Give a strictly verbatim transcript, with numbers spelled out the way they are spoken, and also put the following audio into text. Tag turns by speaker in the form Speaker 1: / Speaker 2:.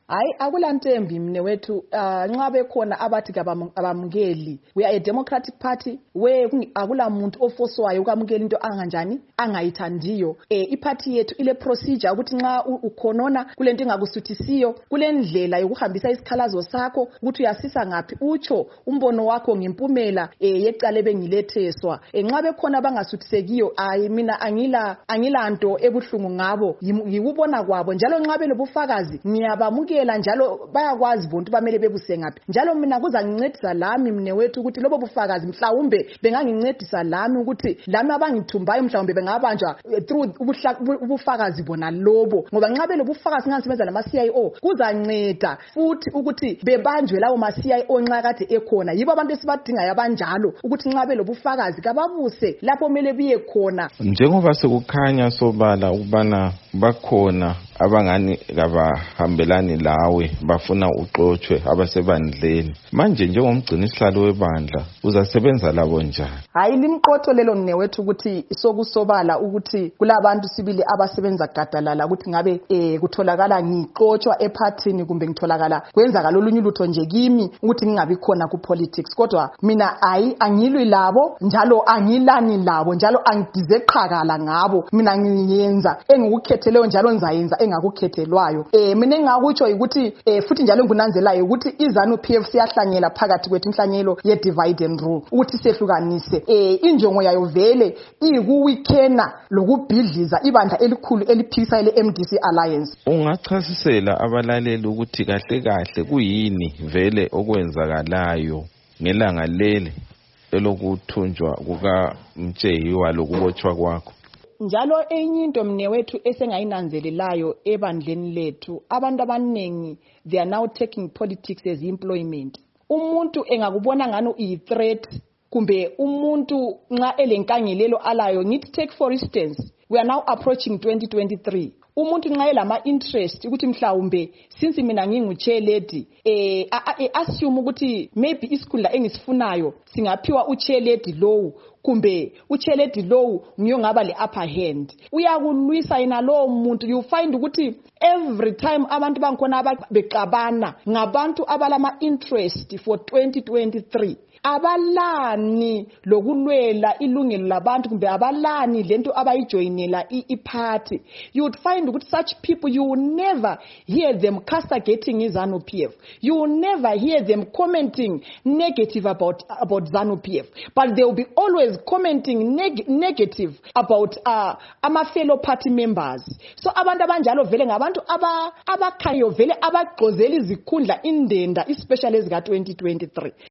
Speaker 1: Hayi akulantembi mne wethu nxa bekhona abathi kabamukeli. We are a democratic party we akula muntu ofoswayo ukamukela into anganjani angayithandiyo. Eh iparty yethu ile procedure ukuthi nxa ukhonona kulento engakusuthisiyo kulendlela yokuhambisa isikhalazo sakho ukuthi uyasisa ngapi utsho umbono wakho ngempumela eh yecala bengiletheswa. Nxa bekhona bangasuthisekiyo ayi mina angila angilanto ebuhlungu ngabo yikubona kwabo njalo nxa belobufakazi ngiyabamukela njalo bayakwazi bonke bamele bebuse ngapi njalo mina kuzangincedisa lami mne wethu ukuthi lobo bufakazi mhlawumbe bengangincedisa lami ukuthi lami abangithumbayo mhlawumbe bengabanjwa through ubufakazi bona lobo ngoba nxa belobufakazi ngangisebenza lama C I O kuzanceda futhi ukuthi bebanjwe lawo ma C I O nxa kade ekhona yibo abantu esibadingayo abanjalo ukuthi nxa belobufakazi kababuse lapho mele biye khona.
Speaker 2: Njengoba sekukhanya sobala ukubana bakhona abangani kabahambelani lawe bafuna uxoxwe abasebandleni manje njengomgcini isihlalo webandla uzasebenza labo njani?
Speaker 1: Hayi limqotho lelo mne wethu ukuthi sokusobala ukuthi kulabantu sibili abasebenza gadalala ukuthi ngabe eh kutholakala ngixoxwa ephathini kumbe ngitholakala kwenzakala olunye lutho nje kimi ukuthi ngingabi khona ku politics kodwa mina ayi angilwi labo njalo angilani labo njalo angidize qhakala ngabo mina ngiyenza engikukhetheleyo njalo ngizayenza engakukhethelwayo. Eh mina engakutsho ukuthi eh futhi njalo ngunanzelayo ukuthi iZANU P F siyahlanyela phakathi kwethu inhlanyelo ye divide and rule ukuthi sehlukanise eh injongo yayo vele iyikuwikena lokubhidliza ibandla elikhulu eliphikisa le M D C Alliance.
Speaker 2: Ungachasisela abalaleli ukuthi kahle kahle kuyini vele okwenzakalayo ngelanga lele elokuthunjwa kuka Mtsheyiwa lokubotshwa kwakho?
Speaker 1: Njalo enye into mne wethu esengayinanzelelayo ebandleni lethu abantu abanengi they are now taking politics as employment. Umuntu engakubona ngani uyi threat kumbe umuntu nxa elenkangelelo alayo ngithi take for instance we are now approaching twenty twenty-three. Umuntu nxa elama interest ukuthi mhlawumbe since mina nginguchairlady eh assume ukuthi maybe isikhundla engisifunayo singaphiwa uchairlady low kumbe uchairlady low ngiyongaba le upper hand uyakulwisa ina lo muntu you find ukuthi every time abantu bangikhona ababeqabana ngabantu abalama interest for twenty twenty-three abalani lokulwela ilungelo labantu kumbe abalani lento abayijoinela iparty. You would find ukuthi such people you will never hear them castigating iZANU P F. You will never hear them commenting negative about about ZANU P F, but they will be always commenting neg negative about uh, ama fellow party members. So abantu abanjalo vele ngabantu aba abakhayo vele abagqozela izikhundla indenda especially ezika twenty twenty-three.